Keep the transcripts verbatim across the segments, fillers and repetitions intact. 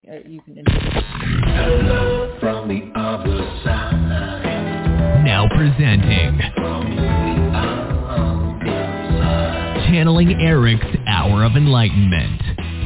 uh, you can introduce. Hello from the other side. Now presenting From the other side. Channeling Eric's Hour of Enlightenment.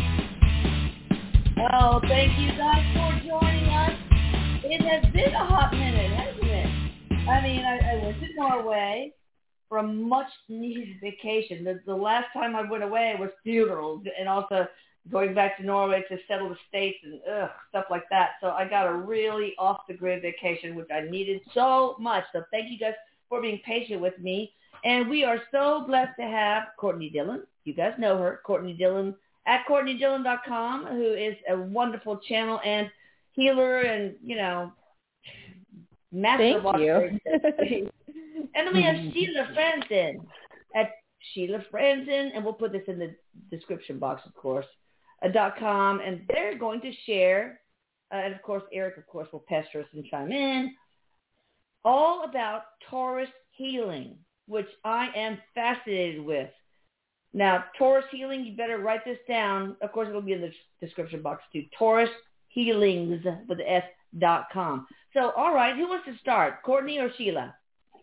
Well, thank you guys for joining us. It has been a hot minute, hasn't it? I mean, I, I went to Norway for a much-needed vacation. The, the last time I went away was funerals and also going back to Norway to settle the States and ugh, stuff like that. So I got a really off-the-grid vacation, which I needed so much. So thank you guys for being patient with me. And we are so blessed to have Courtney Dillon. You guys know her, Courtney Dillon, at Courtney Dillon dot com, who is a wonderful channel and healer and, you know, master Thank you. And then we have Sheila Franzen at Sheila Franzen, and we'll put this in the description box, of course, uh, dot com, and they're going to share, uh, and of course, Eric, of course, will pester us and chime in, all about Taurus healing, which I am fascinated with. Now, Taurus healing, you better write this down. Of course, it'll be in the description box too. Taurus Healings with the S dot com. So, all right, who wants to start, Courtney or Sheila?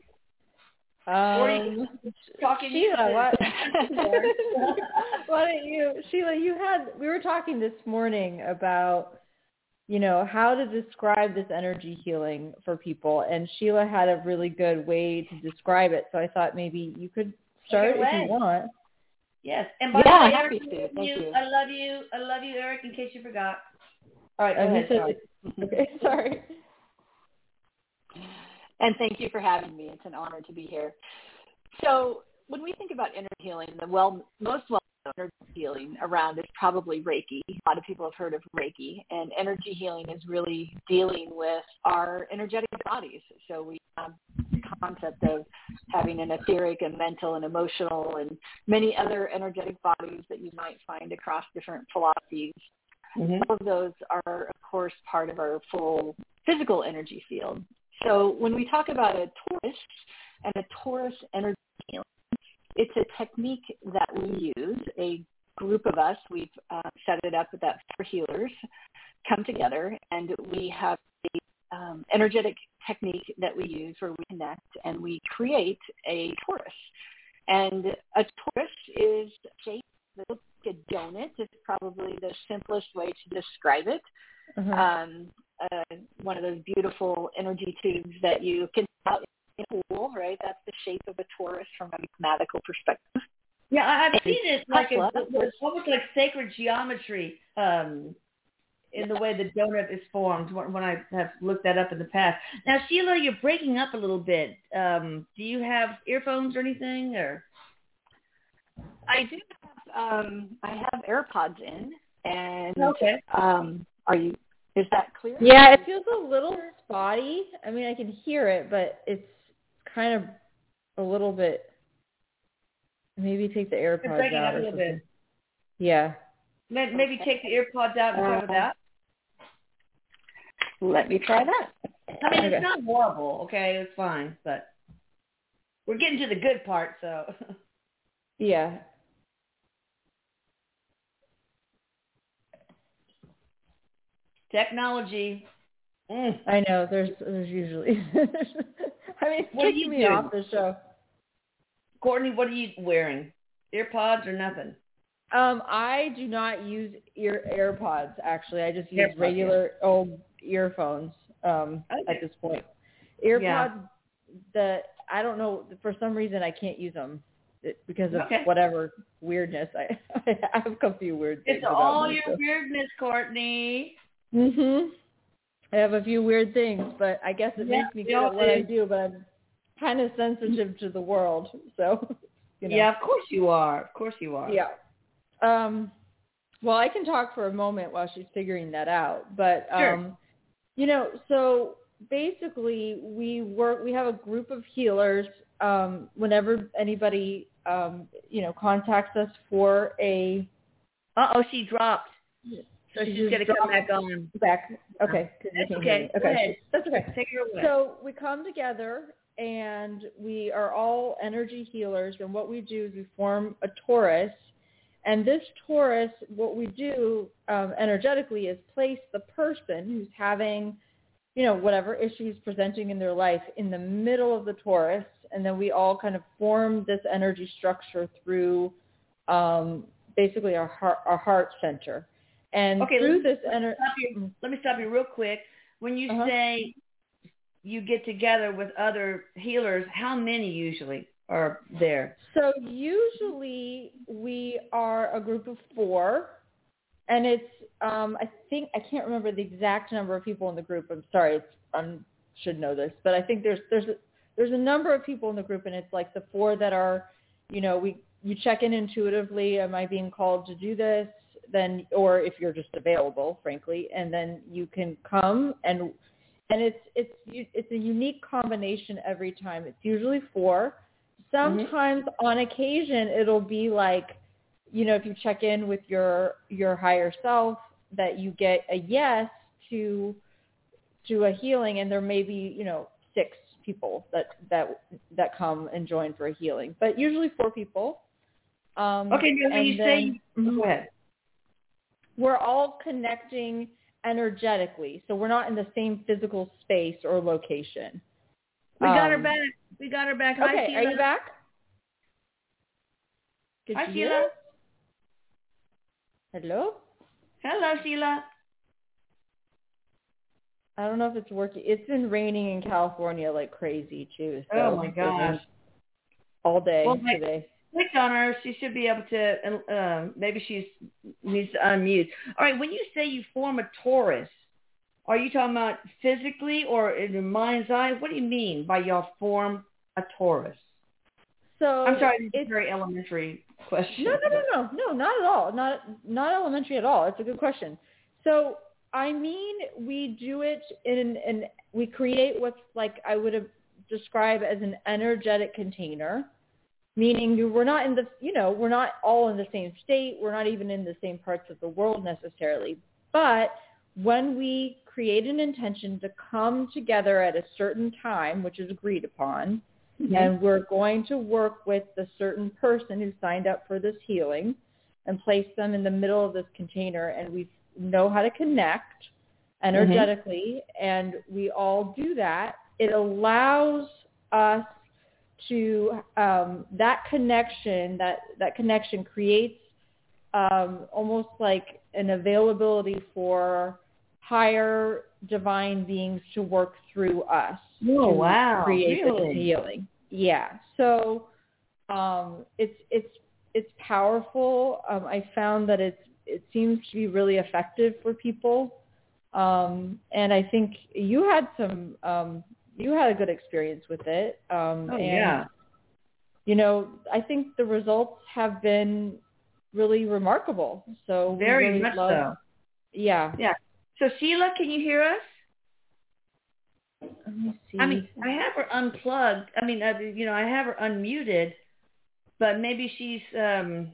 Um, talking Sheila, what? Why don't you, Sheila? You had we were talking this morning about, you know, how to describe this energy healing for people, and Sheila had a really good way to describe it. So I thought maybe you could start if you want. Yes, and by yeah, the way, happy Eric, to. Thank you, you. I love you. I love you, Eric. In case you forgot. All right, go And ahead. said, Sorry. Okay, sorry. And thank you for having me. It's an honor to be here. So when we think about energy healing, the well, most well-known energy healing around is probably Reiki. A lot of people have heard of Reiki. And energy healing is really dealing with our energetic bodies. So we have the concept of having an etheric and mental and emotional and many other energetic bodies that you might find across different philosophies. Mm-hmm. All of those are, of course, part of our full physical energy field. So when we talk about a Taurus and a Taurus energy healing, it's a technique that we use. A group of us, we've uh, set it up that four healers come together, and we have a um, energetic technique that we use where we connect and we create a Taurus. And a Taurus is shaped like a donut. Is probably the simplest way to describe it. Uh-huh. Um, uh, one of those beautiful energy tubes that you can out in a pool, right? That's the shape of a Taurus from a mathematical perspective. Yeah, I've and seen it like a, Tesla, it's almost like sacred geometry um, in yeah. the way the donut is formed when I have looked that up in the past. Now, Sheila, you're breaking up a little bit. Um, do you have earphones or anything? Or I do have, um, I have AirPods in, and okay. um, are you? Is that clear? Yeah, it feels a little spotty. I mean, I can hear it, but it's kind of a little bit. Maybe take the AirPods You're breaking out up a or little something. bit. Yeah. Maybe okay. Take the earpods out instead of that. Let me try that. I mean, Okay. it's not horrible. Okay, it's fine, but we're getting to the good part, so. Yeah. Technology. Mm. I know. There's there's usually. I mean, it's What do kicking you me do? off the show. Courtney, what are you wearing? Earpods or nothing? Um, I do not use ear AirPods. Actually, I just use AirPods, regular yeah. old earphones. Um, okay. at this point, AirPods. Yeah. The I don't know for some reason I can't use them because of okay. whatever weirdness. I I have a few weird things. It's about all me, your so. weirdness, Courtney. Mhm. I have a few weird things, but I guess it yeah, makes me good at what do. I do. But I'm kind of sensitive to the world, so. You know. Yeah, of course you are. Of course you are. Yeah. Um, well, I can talk for a moment while she's figuring that out. But, sure. um, you know, so basically we work, we have a group of healers. Um, whenever anybody, um, you know, contacts us for a... Uh-oh, she dropped. So she she's going to come back on. Back. Okay. That's okay. Go okay. ahead. That's okay. Take her away. So we come together and we are all energy healers. And what we do is we form a Taurus. and this torus, what we do um, energetically is place the person who's having, you know, whatever issues presenting in their life in the middle of the torus, and then we all kind of form this energy structure through um, basically our heart, our heart center. And okay, through let me, this energy, let me stop you real quick. When you uh-huh. say you get together with other healers, how many usually are there? So usually we are a group of four, and it's um, I think I can't remember the exact number of people in the group. I'm sorry, it's, I should know this, but I think there's there's a, there's a number of people in the group, and it's like the four that are, you know, we you check in intuitively. Am I being called to do this? Then, or if you're just available, frankly, and then you can come and and it's it's it's a unique combination every time. It's usually four. Sometimes mm-hmm. on occasion it'll be like, you know, if you check in with your your higher self, that you get a yes to to a healing, and there may be, you know, six people that that that come and join for a healing, but usually four people. Um, okay, now when you then, say, go ahead. We're all connecting energetically, so we're not in the same physical space or location. We got um, her back. We got her back. Hi, okay, Sheila. are you back? Could Hi, you Sheila. hear us? Hello? Hello, Sheila. I don't know if it's working. It's been raining in California like crazy, too. So oh, my gosh. All day well, today. Click on her. She should be able to, uh, maybe she needs to unmute. All right, when you say you form a torus, are you talking about physically or in your mind's eye? What do you mean by y'all form a torus? So I'm sorry, it's it's a very elementary question. No, no, no, no, no, not at all. Not not elementary at all. It's a good question. So I mean, we do it in an we create what's like I would have described as an energetic container, meaning we're not in the you know we're not all in the same state. We're not even in the same parts of the world necessarily. But when we create an intention to come together at a certain time, which is agreed upon, mm-hmm. and we're going to work with the certain person who signed up for this healing and place them in the middle of this container, and we know how to connect energetically, mm-hmm. and we all do that. It allows us to, um, that connection, that, that connection creates um, almost like an availability for higher divine beings to work through us. Oh, to wow. Create really? this healing. Yeah. So um, it's it's it's powerful. Um, I found that it's it seems to be really effective for people, um, and I think you had some um, you had a good experience with it. Um, oh and, yeah. You know, I think the results have been really remarkable. So very we really much love, so. Yeah. Yeah. So Sheila, can you hear us? Let me see. I mean, I have her unplugged. I mean, uh, you know, I have her unmuted, but maybe she's um,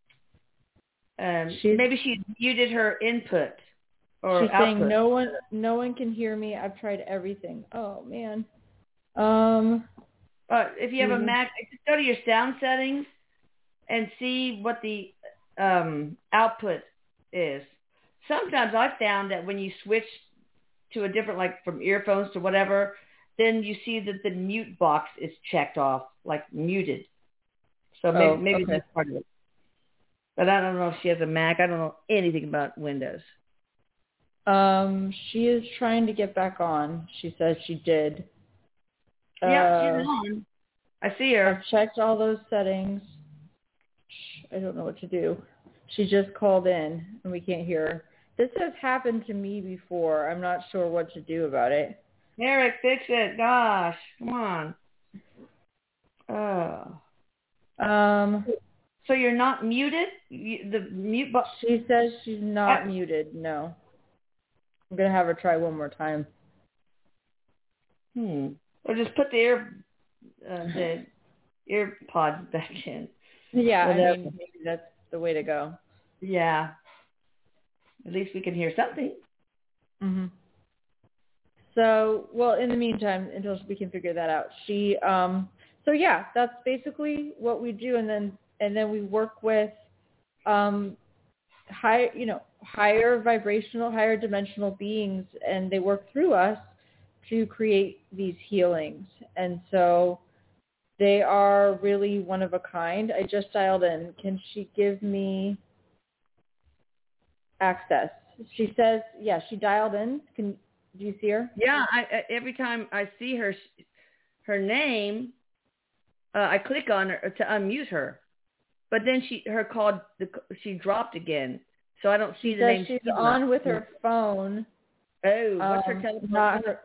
um she's, maybe she muted her input or she's output. saying no one, no one can hear me. I've tried everything. Oh man. Um. Uh, if you have mm-hmm. a Mac, just go to your sound settings and see what the um output is. Sometimes I've found that when you switch to a different, like from earphones to whatever, then you see that the mute box is checked off, like muted. So maybe, oh, maybe okay. that's part of it. But I don't know if she has a Mac. I don't know anything about Windows. Um, she is trying to get back on. She says she did. Yeah, uh, she's on. I see her. I've checked all those settings. I don't know what to do. She just called in, and we can't hear her. This has happened to me before. I'm not sure what to do about it. Eric, fix it. Gosh, come on. Oh. Um. So you're not muted? You, the mute button. She says she's not I, muted. No. I'm gonna have her try one more time. Hmm. Or just put the ear, uh, the ear pods back in. Yeah, Whatever. I mean, maybe that's the way to go. Yeah. At least we can hear something. Mhm. So, well, in the meantime, until we can figure that out, she. Um. So yeah, that's basically what we do, and then and then we work with um, high, you know, higher vibrational, higher dimensional beings, and they work through us to create these healings. And so they are really one of a kind. I just dialed in. Can she give me access? She says, yeah, she dialed in. Can do you see her? Yeah, I, I, every time I see her, her name, uh, I click on her to unmute her, but then she her call she dropped again, so I don't see She the says name. she's on with her phone. Oh, what's her Um, telephone? not her.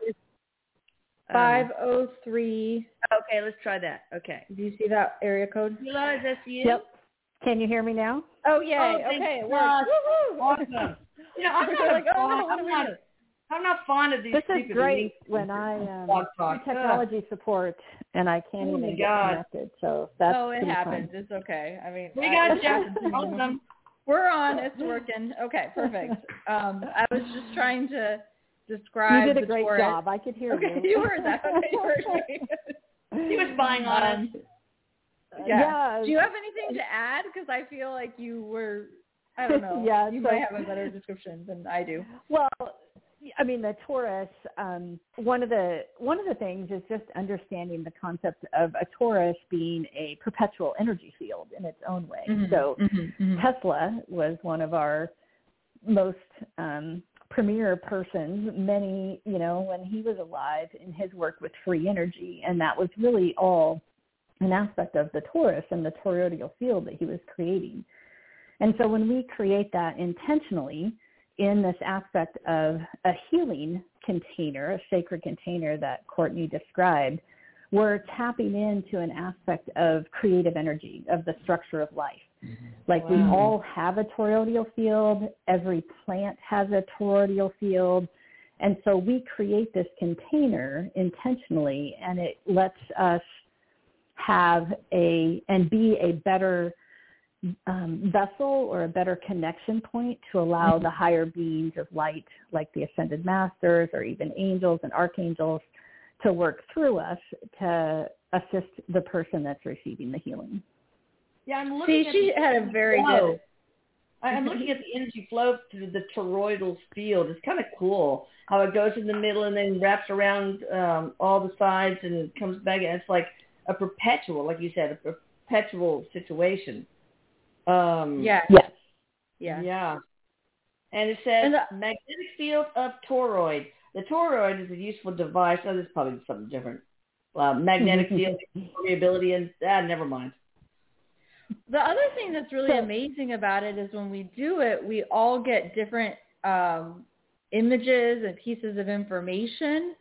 five oh three. Okay, let's try that. Okay. Do you see that area code? Sheila, is this you? Yep. Can you hear me now? Oh, yay. Oh, thank okay, it God. worked. Woo-hoo. Awesome. You know, I'm We're not like, a oh, fan- no, what I'm do we not do? I'm not fond of these This is stupid great links. when I um, Blog do talk. technology support and I can't Oh my even get God. connected. So that's Oh, it pretty happens. fun. It's okay. I mean, We I- got it you. happens. Awesome. We're on. It's working. Okay, perfect. Um, I was just trying to describe You did a the great Taurus. job. I could hear Okay, you. you heard that. Okay, you heard me. He was spying on us. Um, Yeah. yeah. Do you have anything to add? Because I feel like you were, I don't know. Yeah, you so- might have a better description than I do. Well, I mean, the Taurus. Um, one of the one of the things is just understanding the concept of a Taurus being a perpetual energy field in its own way. Mm-hmm. So mm-hmm, mm-hmm. Tesla was one of our most um, premier persons. Many, you know, when he was alive in his work with free energy, and that was really all an aspect of the Taurus and the toroidal field that he was creating. And so when we create that intentionally in this aspect of a healing container, a sacred container that Courtney described, we're tapping into an aspect of creative energy, of the structure of life. Like we Wow. all have a toroidal field. Every plant has a toroidal field. And so we create this container intentionally, and it lets us have a, and be a better um, vessel or a better connection point to allow the higher beings of light, like the ascended masters or even angels and archangels, to work through us to assist the person that's receiving the healing. Yeah, I'm looking See, at she the had a very flow. good. I'm looking at the energy flow through the toroidal field. It's kind of cool how it goes in the middle and then wraps around um, all the sides and comes back. And it's like a perpetual, like you said, a perpetual situation. Um, Yes. Yes. Yeah. Yeah. And it says And the- magnetic field of toroid. The toroid is a useful device. Oh, this is probably something different. Uh, magnetic field, variability, and ah, never mind. The other thing that's really amazing about it is when we do it, we all get different um, images and pieces of information,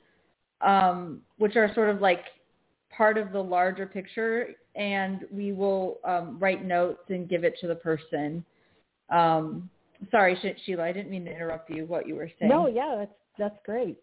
um, which are sort of like part of the larger picture, and we will um, write notes and give it to the person. Um, sorry, Sh- Sheila, I didn't mean to interrupt you, what you were saying. No, yeah, that's that's great.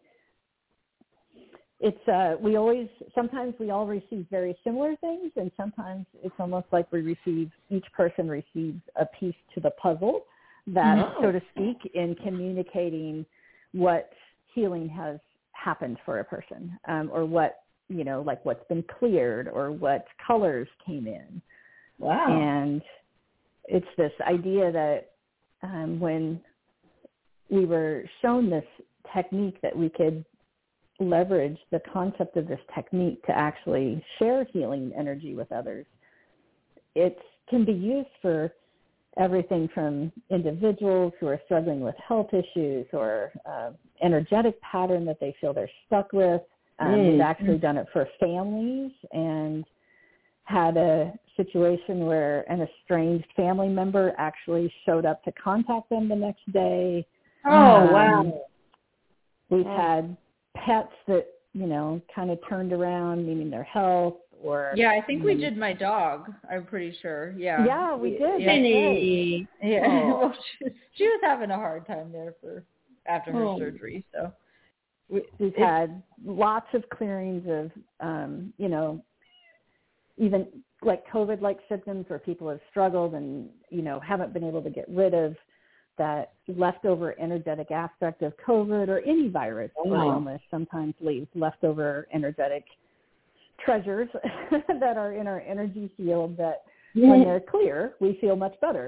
It's uh, we always sometimes we all receive very similar things, and sometimes it's almost like we receive each person receives a piece to the puzzle that, Oh. so to speak, in communicating what healing has happened for a person, um, or what you know, like what's been cleared, or what colors came in. Wow. And it's this idea that um, when we were shown this technique, that we could leverage the concept of this technique to actually share healing energy with others. It can be used for everything from individuals who are struggling with health issues or uh, energetic pattern that they feel they're stuck with. Um, Mm. We've actually done it for families and had a situation where an estranged family member actually showed up to contact them the next day. Oh, Um, wow. We've Oh. had pets that, you know, kind of turned around, meaning their health, or Yeah, I think we um, did my dog, I'm pretty sure. Yeah. Yeah, we did. Yeah. That's right. Penny. Yeah. Oh. well, she, she was having a hard time there for after her Oh. surgery, so. We, we've It- had lots of clearings of, um, you know, even like COVID-like symptoms where people have struggled and, you know, haven't been able to get rid of that leftover energetic aspect of COVID, or any virus or Wow. illness sometimes leaves leftover energetic treasures that are in our energy field that when they're clear, we feel much better.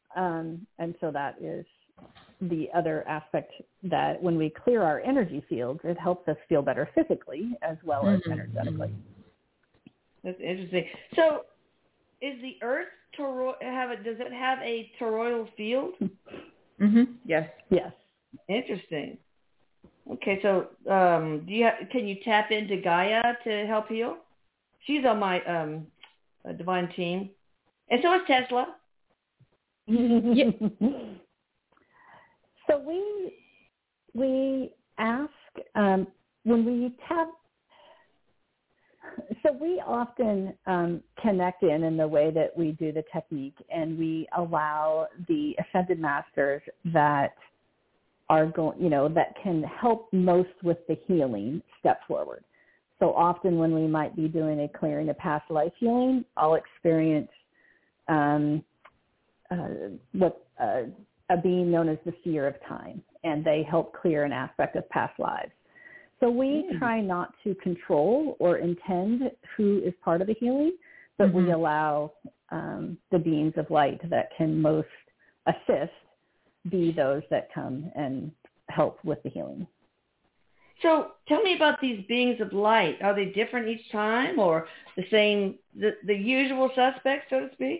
Um, and so that is the other aspect that when we clear our energy fields, it helps us feel better physically as well mm-hmm. as energetically. That's interesting. So is the Earth toroid, have a, does it have a toroidal field? Mm-hmm. Yes. Yes. Interesting. Okay, so um, do you have, can you tap into Gaia to help heal? She's on my um, uh, divine team, and so is Tesla. Yeah. So we we ask um, when we tap. So we often um, connect in in the way that we do the technique, and we allow the ascended masters that are going, you know, that can help most with the healing step forward. So often when we might be doing a clearing a past life healing, I'll experience um, uh, what uh, a being known as the seer of time, and they help clear an aspect of past lives. So we mm. try not to control or intend who is part of the healing, but mm-hmm. we allow um, the beings of light that can most assist be those that come and help with the healing. So tell me about these beings of light. Are they different each time, or the same, the, the usual suspects, so to speak?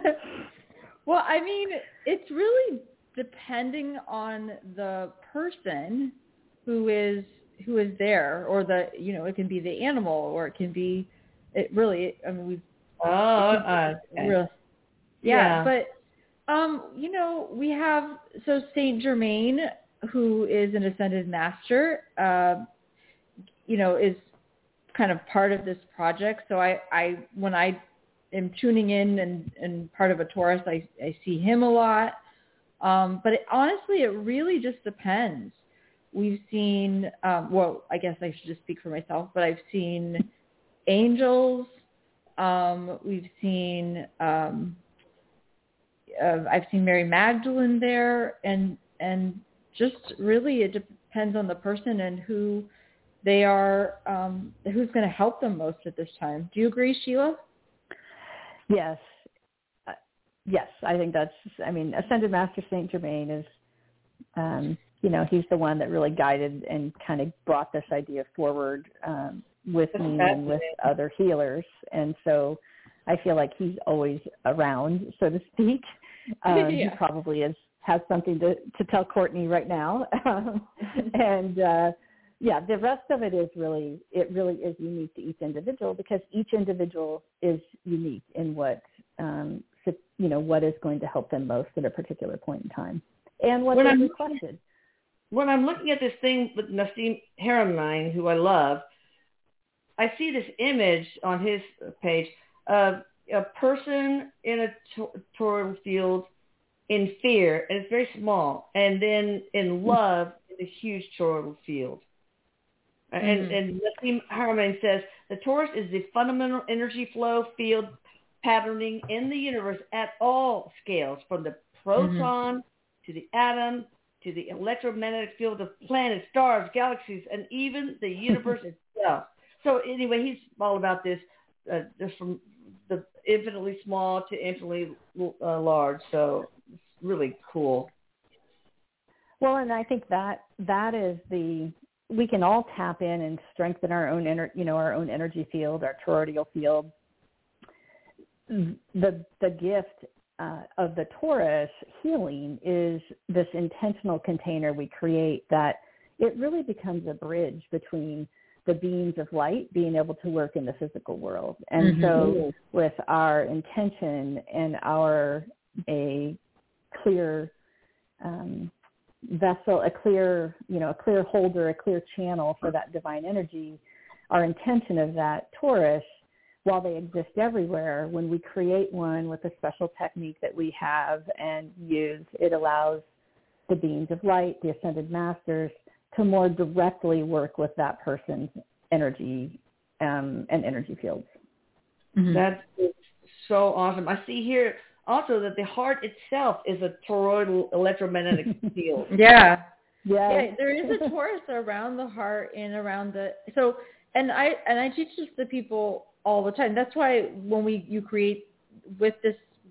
Well, I mean, it's really depending on the person who is who is there, or the, you know, it can be the animal, or it can be, it really, I mean, we've, oh, uh, okay. really, yeah, yeah, but, um, you know, we have, so Saint Germain, who is an ascended master, uh, you know, is kind of part of this project. So I, I when I am tuning in and, and part of a Taurus, I, I see him a lot. Um, but it, honestly, it really just depends. We've seen, um, well, I guess I should just speak for myself, but I've seen angels. Um, we've seen, um, uh, I've seen Mary Magdalene there, and and just really it depends on the person and who they are, um, who's going to help them most at this time. Do you agree, Sheila? Yes. Uh, yes, I think that's, I mean, Ascended Master Saint Germain is, um, you know, he's the one that really guided and kind of brought this idea forward um, with me and with other healers. And so I feel like he's always around, so to speak. Um, yeah. He probably is, has something to, to tell Courtney right now. and, uh, yeah, the rest of it is really, it really is unique to each individual, because each individual is unique in what, um, you know, what is going to help them most at a particular point in time and what is requested. When I'm looking at this thing with Nassim Haramein, who I love, I see this image on his page of a person in a toroidal field in fear, and it's very small, and then in love, in a huge toroidal field. Mm-hmm. And, and Nassim Haramein says, the Taurus is the fundamental energy flow field patterning in the universe at all scales, from the proton mm-hmm. to the atom, to the electromagnetic field of planets, stars, galaxies, and even the universe itself. So anyway, he's all about this, uh, just from the infinitely small to infinitely uh, large. So it's really cool. Well, and I think that that is the, we can all tap in and strengthen our own, ener- you know, our own energy field, our toroidal field. The the gift uh, of the Taurus healing is this intentional container we create that it really becomes a bridge between the beings of light being able to work in the physical world. And mm-hmm. so with our intention and our a clear um, vessel, a clear, you know, a clear holder, a clear channel for that divine energy, our intention of that Taurus, while they exist everywhere, when we create one with a special technique that we have and use, it allows the beings of light, the ascended masters, to more directly work with that person's energy um, and energy fields. Mm-hmm. That's so awesome. I see here also that the heart itself is a toroidal electromagnetic field. Yeah. Yeah. Yeah, there is a Taurus around the heart and around the, so, and I, and I teach this to people all the time. That's why when we, you create with this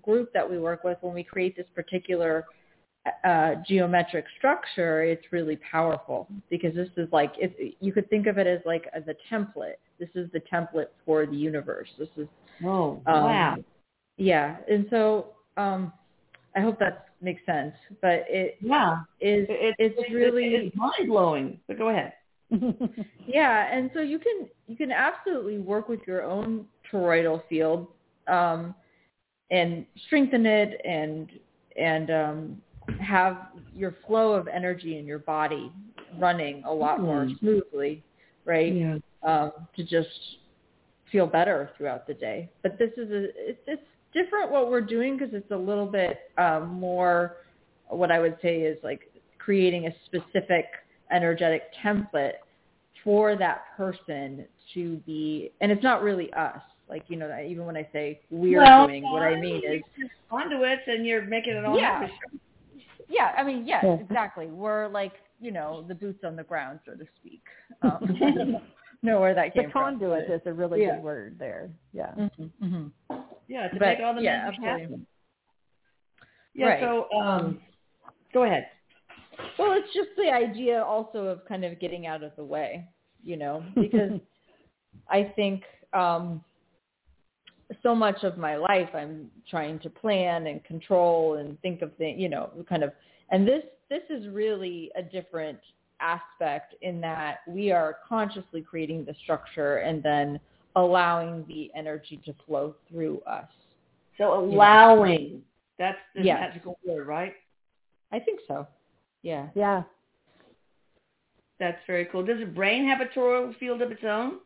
group that we work with, when we create this particular uh, geometric structure, it's really powerful because this is like, it's, you could think of it as like as a template. This is the template for the universe. This is, oh, um, wow. Yeah. And so um, I hope that makes sense, but it yeah. is, it, it's it, really it, it's mind-blowing, but go ahead. Yeah, and so you can you can absolutely work with your own toroidal field um, and strengthen it and and um, have your flow of energy in your body running a lot mm. more smoothly, right? Yeah. Um, to just feel better throughout the day. But this is a it's, it's different what we're doing because it's a little bit um, more. What I would say is like creating a specific energetic template for that person to be, and it's not really us. Like, you know, even when I say we're well, doing, what I mean is conduits, and you're making it all yeah, happen. yeah. I mean, yes, yeah, exactly. We're like, you know, the boots on the ground, so to speak. Um, I don't know where that came the from. The conduit is a really yeah. good word there. Yeah. Mm-hmm, mm-hmm. Yeah, to but, make all the yeah, magic absolutely. happen. Yeah. Right. So, um, go ahead. Well, it's just the idea also of kind of getting out of the way, you know, because I think um, so much of my life I'm trying to plan and control and think of things, you know, kind of, and this, this is really a different aspect in that we are consciously creating the structure and then allowing the energy to flow through us. So allowing, you know? That's the yes. magical word, right? I think so. Yeah. Yeah. That's very cool. Does the brain have a toroidal field of its own?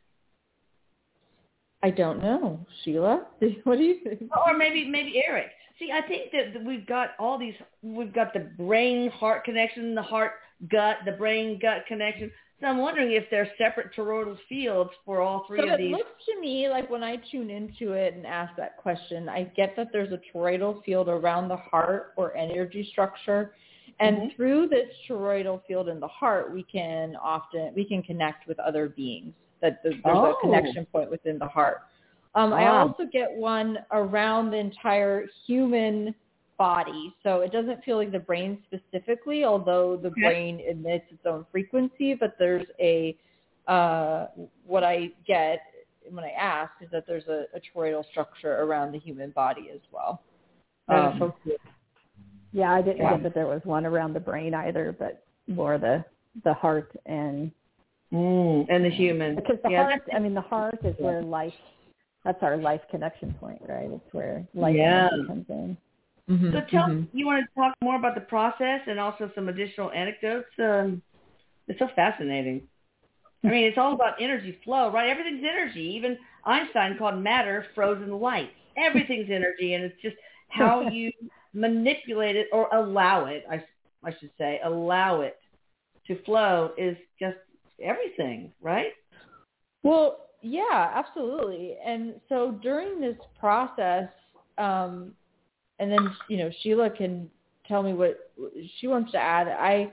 I don't know. Sheila, what do you think? Or maybe maybe Eric. See, I think that we've got all these, we've got the brain-heart connection, the heart-gut, the brain-gut connection. So I'm wondering if there's separate toroidal fields for all three so of these. So it looks to me like when I tune into it and ask that question, I get that there's a toroidal field around the heart or energy structure. And mm-hmm. through this toroidal field in the heart, we can often, we can connect with other beings. That there's oh. a connection point within the heart. Um, wow. I also get one around the entire human body. So it doesn't feel like the brain specifically, although the okay. brain emits its own frequency, but there's a, uh, what I get when I ask is that there's a, a toroidal structure around the human body as well. Um, so cool. Yeah, I didn't yeah. get that there was one around the brain either, but more the, the heart and Mm, and the human. Because the yeah. heart, I mean, the heart is yeah. where life, that's our life connection point, right? It's where life yeah. comes in. Mm-hmm, so tell mm-hmm. you want to talk more about the process and also some additional anecdotes? Um, it's so fascinating. I mean, it's all about energy flow, right? Everything's energy. Even Einstein called matter frozen light. Everything's energy, and it's just how you manipulate it or allow it, I, I should say, allow it to flow is just everything, right? Well, yeah, absolutely. And so during this process, um, and then, you know, Sheila can tell me what she wants to add. I,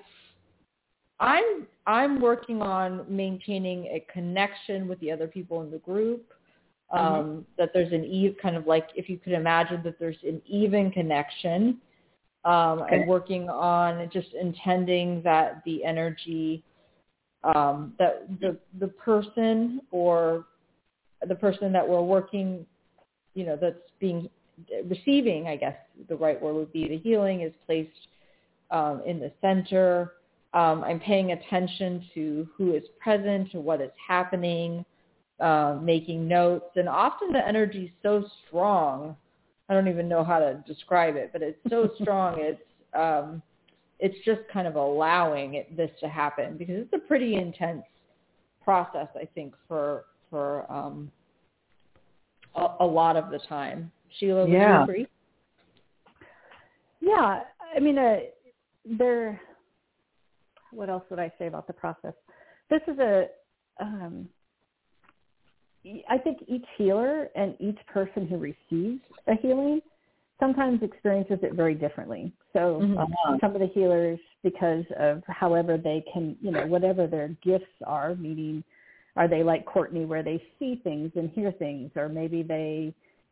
I'm, I'm working on maintaining a connection with the other people in the group, um, mm-hmm. that there's an even kind of like, if you could imagine that there's an even connection. Um, okay. I'm working on just intending that the energy Um, that the the person or the person that we're working, you know, that's being receiving, I guess the right word would be the healing is placed um, in the center. Um, I'm paying attention to who is present, to what is happening, uh, making notes, and often the energy is so strong. I don't even know how to describe it, but it's so strong. It's um, It's just kind of allowing it, this to happen because it's a pretty intense process, I think, for for um, a, a lot of the time. Sheila, would yeah. you agree? Yeah, I mean, uh, there. What else would I say about the process? This is a. Um, I think each healer and each person who receives a healing sometimes experiences it very differently. So mm-hmm. um, some of the healers, because of however they can, you know, whatever their gifts are, meaning are they like Courtney where they see things and hear things, or maybe they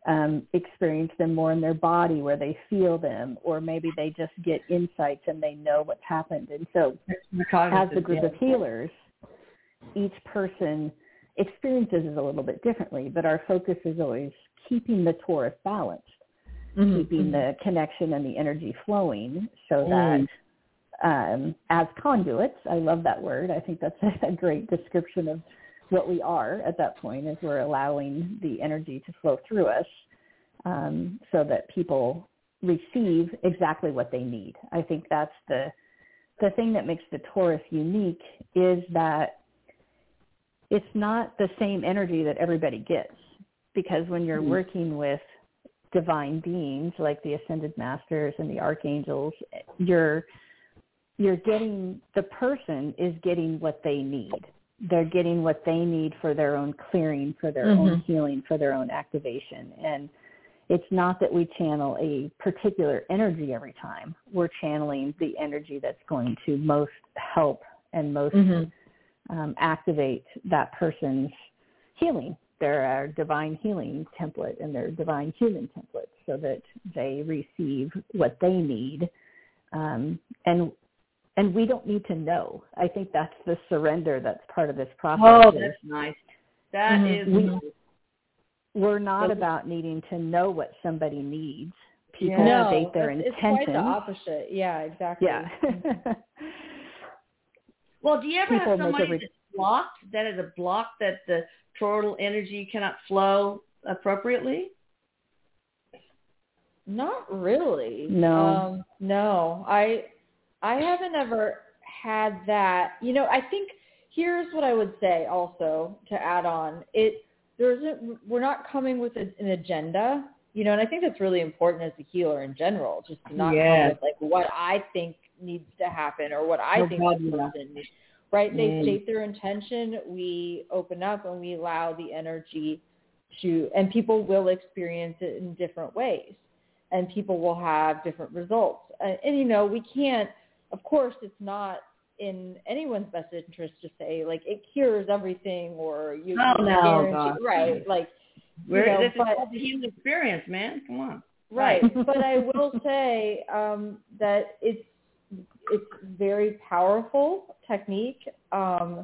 um, experience them more in their body where they feel them, or maybe they just get insights and they know what's happened. And so as a group of healers, each person experiences it a little bit differently, but our focus is always keeping the torus balanced, mm-hmm. keeping the connection and the energy flowing so that mm. um, as conduits, I love that word. I think that's a great description of what we are at that point, is we're allowing the energy to flow through us um, so that people receive exactly what they need. I think that's the the thing that makes the torus unique, is that it's not the same energy that everybody gets, because when you're mm-hmm. working with divine beings like the ascended masters and the archangels, you're you're getting, the person is getting what they need. They're getting what they need for their own clearing, for their mm-hmm. own healing, for their own activation. And it's not that we channel a particular energy every time. We're channeling the energy that's going to most help and most mm-hmm. um, activate that person's healing. They're our divine healing template and their divine human template, so that they receive what they need. Um, and And we don't need to know. I think that's the surrender that's part of this process. Oh, that's nice. That mm-hmm. is we, nice. We're not about needing to know what somebody needs. People no, elevate their it's, intention. It's quite the opposite. Yeah, exactly. Yeah. Well, do you ever People have somebody every... that's blocked, that is a block that the total energy cannot flow appropriately? Not really. No. Um, no. I... I haven't ever had that. You know, I think here's what I would say also to add on. It there's a, we're not coming with a, an agenda, you know, and I think that's really important as a healer in general, just to not yeah. come with like what I think needs to happen or what I oh, think God, the person needs. Right? Mm. They state their intention. We open up and we allow the energy to, and people will experience it in different ways, and people will have different results. And, and you know, we can't. Of course, it's not in anyone's best interest to say, like, it cures everything or you oh, no, guarantee, God. right? Like, We're, you know, this but, is called the human experience, man. Come on. Right. But I will say um, that it's it's very powerful technique. Um,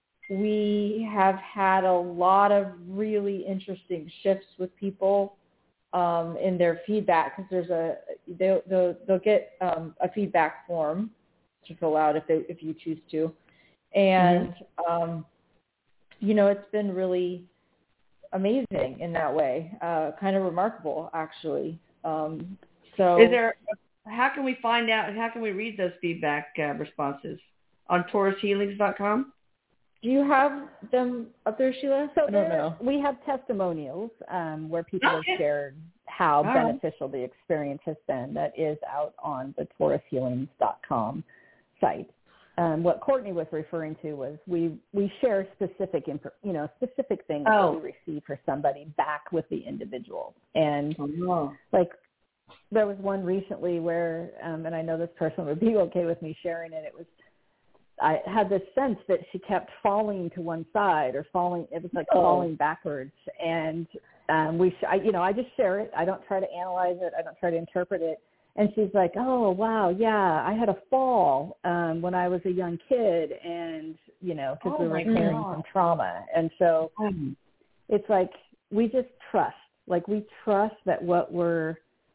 we have had a lot of really interesting shifts with people Um, in their feedback, because there's a they'll they'll, they'll get um, a feedback form to fill out if they if you choose to, and mm-hmm. um, you know, it's been really amazing in that way, uh, kind of remarkable actually. Um, so is there? How can we find out? How can we read those feedback uh, responses on taurus healings dot com? Do you have them up there, Sheila? So I don't know. We have testimonials um, where people okay. have shared how All beneficial right. the experience has been. That is out on the taurus healings dot com site. Um, what Courtney was referring to was we, we share specific, imp- you know, specific things oh. that we receive for somebody back with the individual. And oh. like there was one recently where, um, and I know this person would be okay with me sharing it, it was I had this sense that she kept falling to one side or falling. It was like oh. falling backwards. And um, we, sh- I, you know, I just share it. I don't try to analyze it. I don't try to interpret it. And she's like, oh, wow, yeah, I had a fall um, when I was a young kid. And, you know, because oh we were carrying some trauma. And so um, it's like we just trust. Like we trust that what we're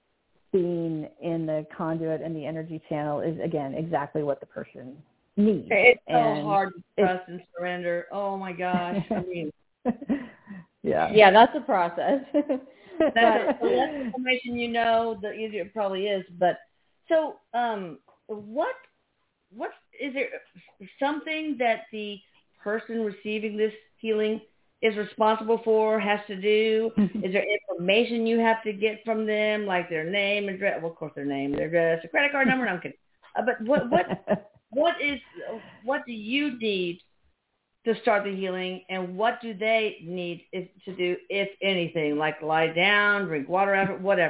seeing in the conduit and the energy channel is, again, exactly what the person needs. It's so and hard to trust and surrender. Oh my gosh! I mean, yeah, yeah, that's a process. That's, the less information you know, the easier it probably is. But so, um, what, what is there something that the person receiving this healing is responsible for, has to do? Is there information you have to get from them, like their name, address? Well, of course, their name, their address, a credit card number. No, I'm kidding. Uh, but what, what? What is, what do you need to start the healing, and what do they need if, to do, if anything, like lie down, drink water out of it, whatever?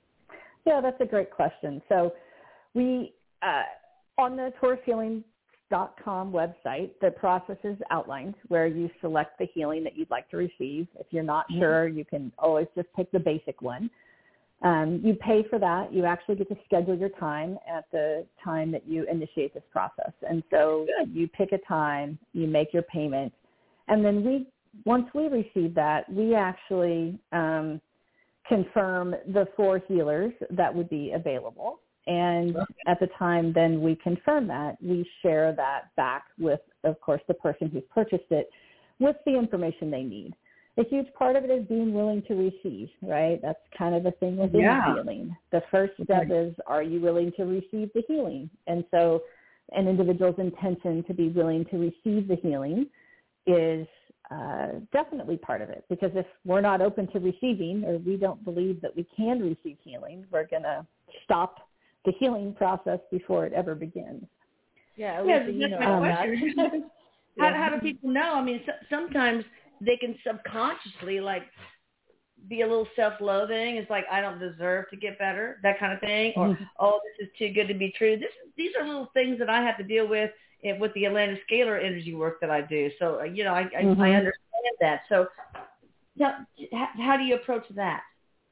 Yeah, that's a great question. So we, uh, on the taurus healing dot com website, the process is outlined where you select the healing that you'd like to receive. If you're not mm-hmm. sure, you can always just pick the basic one. Um, you pay for that. You actually get to schedule your time at the time that you initiate this process. And so Good. You pick a time, you make your payment, and then we, once we receive that, we actually um, confirm the four healers that would be available. And okay. at the time, then we confirm that. We share that back with, of course, the person who's purchased it with the information they need. A huge part of it is being willing to receive, right? That's kind of the thing with yeah. healing. The first step okay. is, are you willing to receive the healing? And so an individual's intention to be willing to receive the healing is uh, definitely part of it. Because if we're not open to receiving, or we don't believe that we can receive healing, we're going to stop the healing process before it ever begins. Yeah, yeah that's you know, my question. how, how do people know? I mean, so, sometimes they can subconsciously like be a little self-loathing. It's like, I don't deserve to get better, that kind of thing. Or, mm-hmm. oh, this is too good to be true. This is, these are little things that I have to deal with with the Atlantic Scalar energy work that I do. So, you know, I, I, mm-hmm. I understand that. So how, how do you approach that?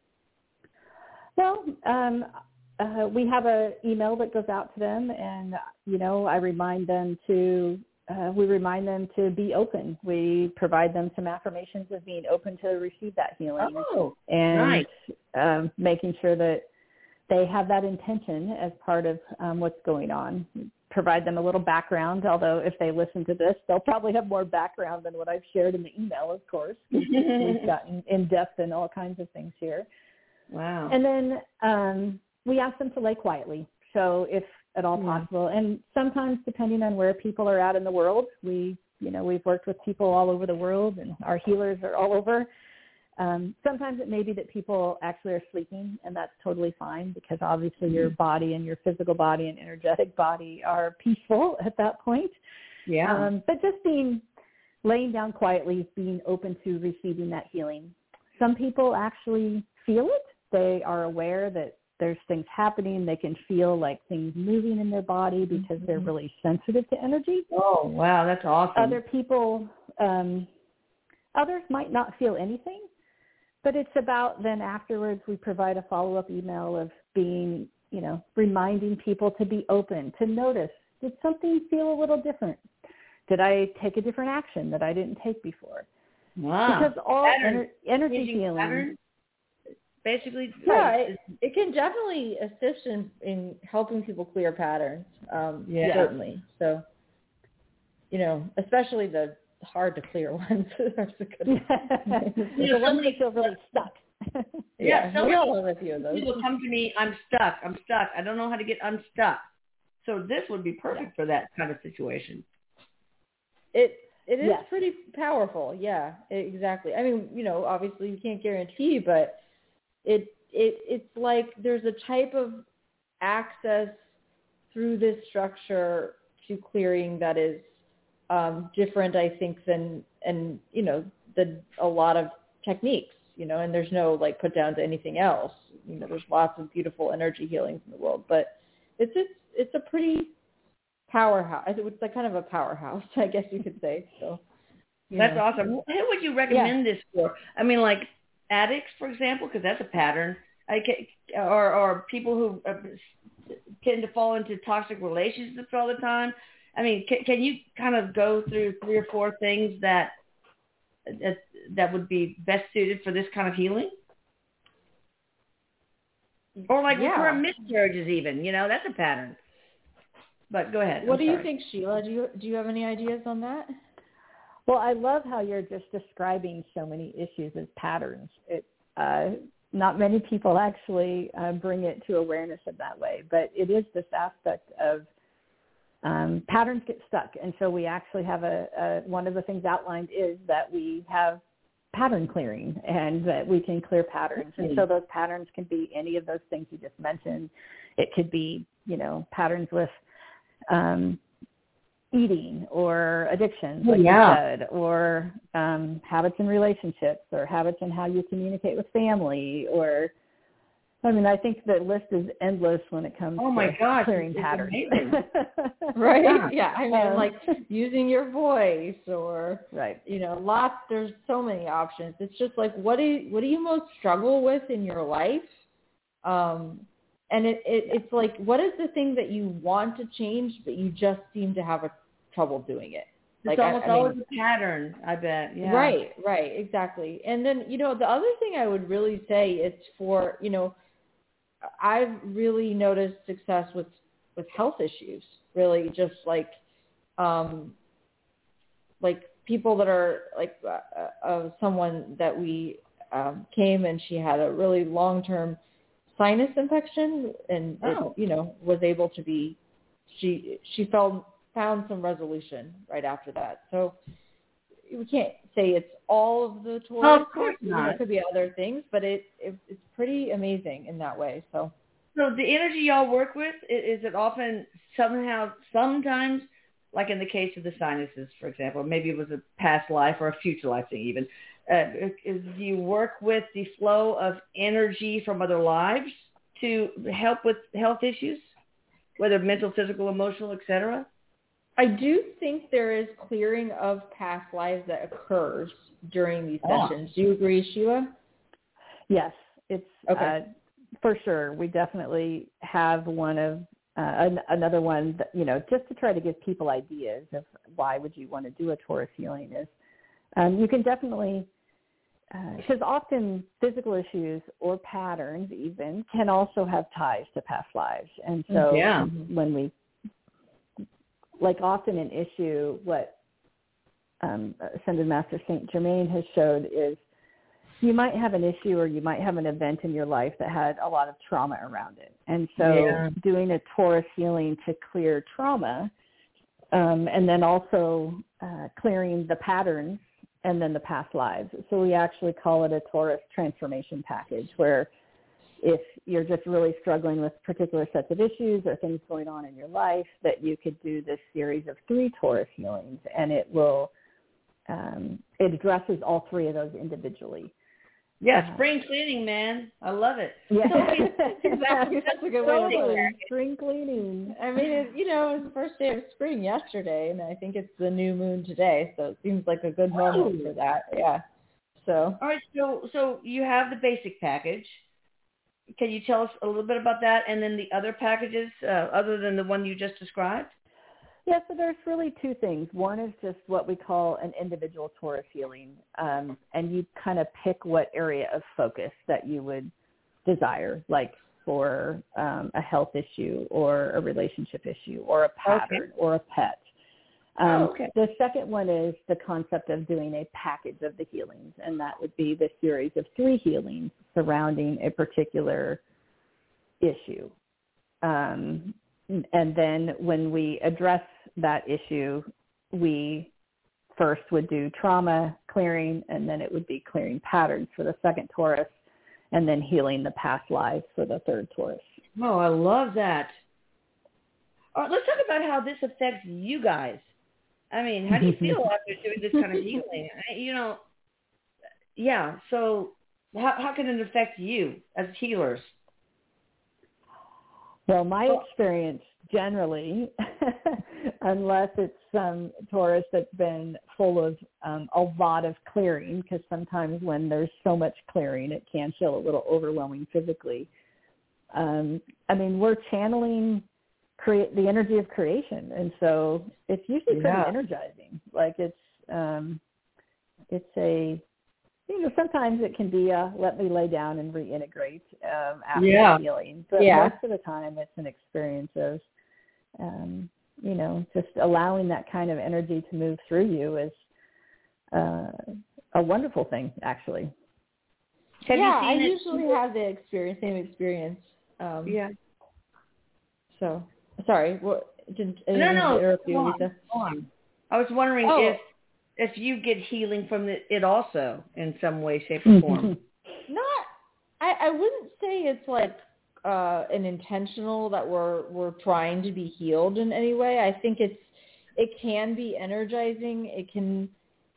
Well, um, uh, we have an email that goes out to them, and, you know, I remind them to Uh, we remind them to be open. We provide them some affirmations of being open to receive that healing. Oh, and nice. um, making sure that they have that intention as part of um, what's going on. Provide them a little background, although if they listen to this, they'll probably have more background than what I've shared in the email, of course. We've gotten in-depth in all kinds of things here. Wow. And then um, we ask them to lay quietly. So if at all possible. And sometimes, depending on where people are at in the world, we, you know, we've worked with people all over the world, and our healers are all over. Um, sometimes it may be that people actually are sleeping, and that's totally fine, because obviously mm-hmm. your body and your physical body and energetic body are peaceful at that point. Yeah. Um, but just being, laying down quietly, being open to receiving that healing. Some people actually feel it. They are aware that there's things happening. They can feel like things moving in their body because mm-hmm. they're really sensitive to energy. Oh, wow. That's awesome. Other people, um, others might not feel anything, but it's about then afterwards we provide a follow-up email of being, you know, reminding people to be open, to notice, did something feel a little different? Did I take a different action that I didn't take before? Wow. Because all pattern, ener- energy healing. Pattern? Basically, yeah, it, it can definitely assist in, in helping people clear patterns, um, yeah. certainly. So, you know, especially the hard to clear ones. That's a good one. The ones that feel really stuck. yeah, yeah we all have a few of those. People come to me, I'm stuck, I'm stuck. I don't know how to get unstuck. So this would be perfect yeah. for that kind of situation. It It is yes. pretty powerful, yeah, exactly. I mean, you know, obviously you can't guarantee, but It it it's like there's a type of access through this structure to clearing that is um, different, I think, than and you know the a lot of techniques, you know, and there's no like put down to anything else. You know, there's lots of beautiful energy healings in the world, but it's it's it's a pretty powerhouse. It's like kind of a powerhouse, I guess you could say. So that's know. awesome. Who would you recommend yeah. this for? I mean, like. Addicts, for example, because that's a pattern, I can, or or people who tend to fall into toxic relationships all the time. I mean, can, can you kind of go through three or four things that, that that would be best suited for this kind of healing? Or like yeah. recurrent miscarriages, even. You know, that's a pattern. But go ahead. What I'm do sorry. you think, Sheila? Do you do you have any ideas on that? Well, I love how you're just describing so many issues as patterns. It, uh, not many people actually uh, bring it to awareness in that way, but it is this aspect of um, patterns get stuck. And so we actually have a, a, one of the things outlined is that we have pattern clearing and that we can clear patterns. Mm-hmm. And so those patterns can be any of those things you just mentioned. It could be, you know, patterns with um, eating or addictions, like yeah. you said, or um, habits in relationships or habits in how you communicate with family or I mean, I think the list is endless when it comes Oh my to gosh, clearing it's patterns. Right? Yeah. I mean, Um, like using your voice or, right. you know, lots, there's so many options. It's just like, what do you, what do you most struggle with in your life? Um, and it, it it's like, what is the thing that you want to change, but you just seem to have a trouble doing it? It's Like, almost I, I mean, always a pattern, I bet. Yeah. Right, right, exactly. And then, you know, the other thing I would really say is for, you know, I've really noticed success with, with health issues, really just like, um, like people that are like uh, uh, someone that we um, came and she had a really long-term sinus infection and, Oh. it, you know, was able to be, she, she felt, found some resolution right after that. So we can't say it's all of the Taurus. Oh, of course You know, not. it could be other things, but it, it it's pretty amazing in that way. So So the energy y'all work with, i- is it often somehow, sometimes, like in the case of the sinuses, for example, maybe it was a past life or a future life thing even, uh, is do you work with the flow of energy from other lives to help with health issues, whether mental, physical, emotional, et cetera? I do think there is clearing of past lives that occurs during these Oh. sessions. Do you agree, Sheila? Yes, it's Okay. uh, for sure. We definitely have one of uh, an, another one that, you know, just to try to give people ideas of why would you want to do a Taurus healing is um, you can definitely, because uh, often physical issues or patterns even can also have ties to past lives. And so Yeah. when we, like often an issue, what um, Ascended Master Saint Germain has showed is you might have an issue or you might have an event in your life that had a lot of trauma around it. And so Yeah. doing a Taurus healing to clear trauma um, and then also uh, clearing the patterns and then the past lives. So we actually call it a Taurus transformation package where if you're just really struggling with particular sets of issues or things going on in your life, that you could do this series of three Taurus healings, and it will, um, it addresses all three of those individually. Yeah, Uh, spring cleaning, man. I love it. Yeah, Exactly. That's a good way to put totally. it. Spring cleaning. I mean, it, you know, it was the first day of spring yesterday, and I think it's the new moon today, so it seems like a good moment Oh. for that. Yeah. So. All right, so so you have the basic package. Can you tell us a little bit about that, and then the other packages, uh, other than the one you just described? Yeah, so there's really two things. One is just what we call an individual Taurus healing, um, and you kind of pick what area of focus that you would desire, like for um, a health issue or a relationship issue or a pattern or a pet. Um, Oh, okay. The second one is the concept of doing a package of the healings, and that would be the series of three healings surrounding a particular issue. Um, and then when we address that issue, we first would do trauma clearing, and then it would be clearing patterns for the second Taurus, and then healing the past lives for the third Taurus. Oh, I love that. All right, let's talk about how this affects you guys. I mean, how do you feel after doing this kind of healing? I- You know, yeah, so how how can it affect you as healers? Well, my Well- experience generally, unless it's some Taurus that's been full of um, a lot of clearing, because sometimes when there's so much clearing, it can feel a little overwhelming physically. Um, I mean, we're channeling create the energy of creation, and so it's usually pretty Yeah. energizing. Like it's um, it's a you know, sometimes it can be a let me lay down and reintegrate um, after Yeah. the healing. But Yeah. most of the time it's an experience of, um, you know, just allowing that kind of energy to move through you is uh, a wonderful thing, actually. Have yeah, I you seen it? usually have the experience, same experience. Um, Yeah. So, sorry, what, didn't, I No, didn't no, interrupt you, go on, Lisa. go on. I was wondering Oh. if if you get healing from the, it also in some way, shape, or form. Not, I, I wouldn't say it's like uh, an intentional that we're we're trying to be healed in any way. I think it's it can be energizing. It can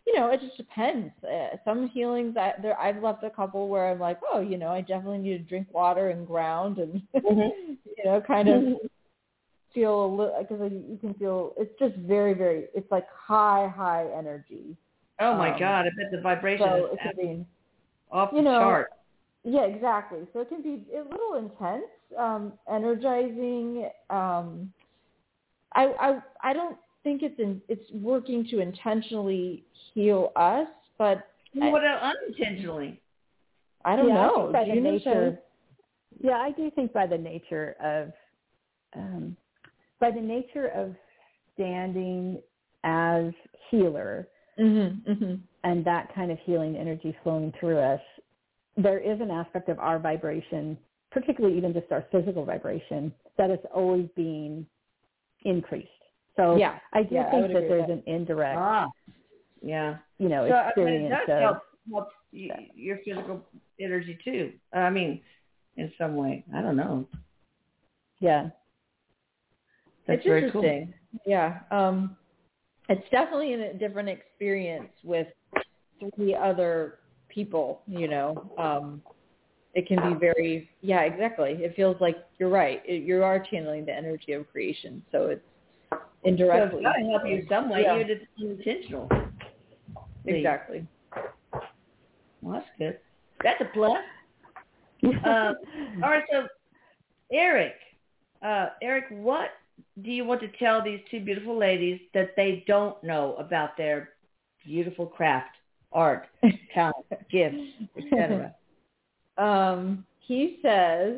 you know, it just depends. Uh, some healings, I, there, I've left a couple where I'm like, oh, you know, I definitely need to drink water and ground and, mm-hmm. you know, kind of mm-hmm. feel a little, because you can feel, it's just very, very, it's like high, high energy. Oh, my um, God. I bet the vibration so is it could be, off the you know, chart. Yeah, exactly. So it can be a little intense, um, energizing. Um, I, I I don't think it's in, it's working to intentionally heal us, but what I, unintentionally? I don't yeah, know. I think by Do the you know nature. Yeah, I do think by the nature of um, by the nature of standing as healer mm-hmm, mm-hmm. and that kind of healing energy flowing through us, there is an aspect of our vibration, particularly even just our physical vibration, that is always being increased. So yeah, I do yeah, think I that there's that. an indirect, ah, yeah, you know, so, experience I mean, it does of help, help you, your physical energy too. I mean, in some way, I don't know. Yeah, that's it's very interesting. Cool. Yeah, um, it's definitely a different experience with three other people, you know. Um, it can be very, yeah, exactly. It feels like you're right. It, you are channeling the energy of creation, so it's indirectly. So it's got to help you some way, yeah. even if it's unintentional. Exactly. Well, that's good. That's a plus. uh, all right, so Eric, uh, Eric, what do you want to tell these two beautiful ladies that they don't know about their beautiful craft, art, talent, gifts, et cetera? Um, he says,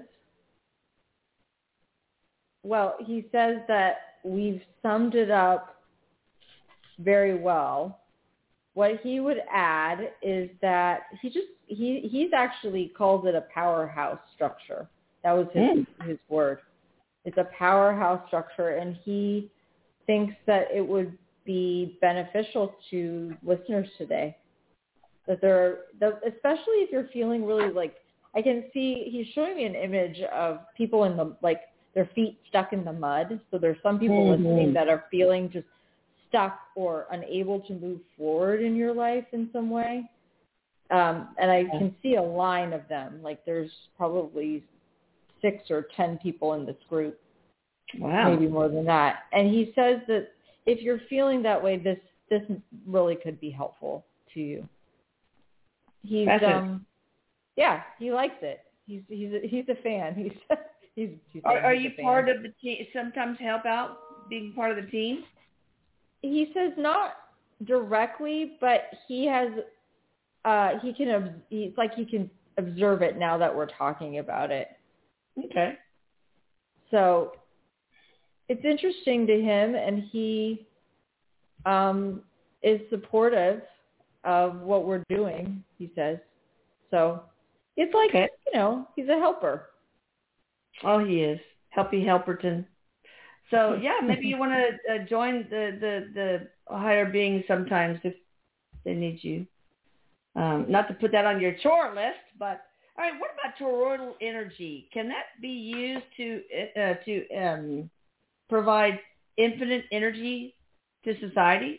well, he says that we've summed it up very well. What he would add is that he just, he, he's actually calls it a powerhouse structure. That was his, mm. his word. It's a powerhouse structure, and he thinks that it would be beneficial to listeners today. That there, that especially if you're feeling really like, I can see, he's showing me an image of people in the, like, their feet stuck in the mud. So there's some people mm-hmm. listening that are feeling just stuck or unable to move forward in your life in some way. Um, and I can see a line of them. Like there's probably six or ten people in this group. Wow. Maybe more than that. And he says that if you're feeling that way, this, this really could be helpful to you. He's, um, yeah, he likes it. He's he's a, he's a fan. He's he's. he's are are he's you part of the team? Sometimes help out being part of the team. He says not directly, but he has. Uh, he can. It's like he can observe it now that we're talking about it. Okay. So it's interesting to him, and he um, is supportive of what we're doing. He says so. It's like, okay. you know, he's a helper. Oh, he is. Helpy Helperton. So, yeah, maybe you want to uh, join the, the, the higher beings sometimes if they need you. Um, not to put that on your chore list, but, all right, what about toroidal energy? Can that be used to uh, to um, provide infinite energy to society?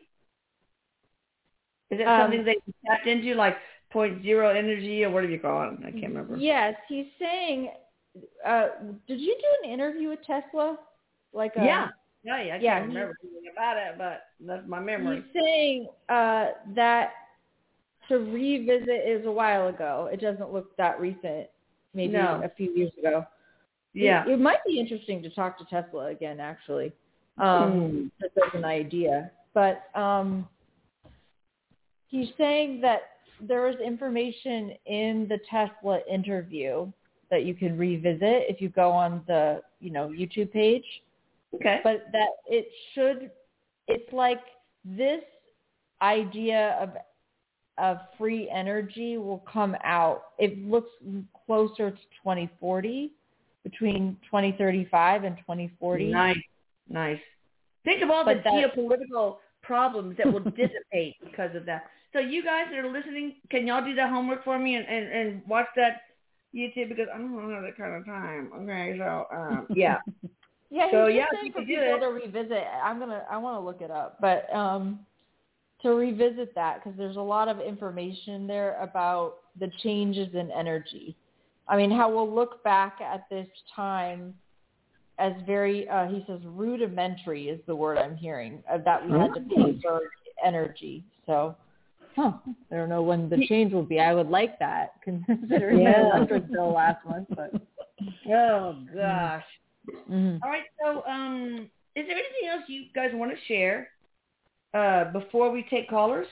Is that something um, that you tapped into, like point zero energy, or whatever you call it? I can't remember. Yes, he's saying, uh, did you do an interview with Tesla? Like a, yeah. Yeah, yeah, I yeah, can't remember anything about it, but that's my memory. He's saying uh, that to revisit is a while ago. It doesn't look that recent, maybe no. a few years ago. Yeah. It, it might be interesting to talk to Tesla again, actually, um, mm. just as an idea. But um, he's saying that there is information in the Tesla interview that you can revisit if you go on the, you know, YouTube page. Okay. But that it should, it's like this idea of of free energy will come out. It looks closer to twenty forty, between twenty thirty-five and twenty forty. Nice, nice. Think of all but the that, geopolitical problems that will dissipate because of that. So you guys that are listening, can y'all do that homework for me and, and, and watch that YouTube, because I don't have that kind of time. Okay, so um, yeah. Yeah, so he's yeah, just saying for people to revisit. I'm gonna, I want to look it up, but um, to revisit that because there's a lot of information there about the changes in energy. I mean, how we'll look back at this time as very, uh, he says, rudimentary is the word I'm hearing, uh, that we had to pay for energy. So, huh, I don't know when the change will be. I would like that, considering Yeah. my electric bill last month. But Oh, gosh. mm-hmm. All right, so um, is there anything else you guys want to share uh, before we take callers?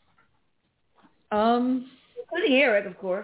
Um, Including Eric, of course.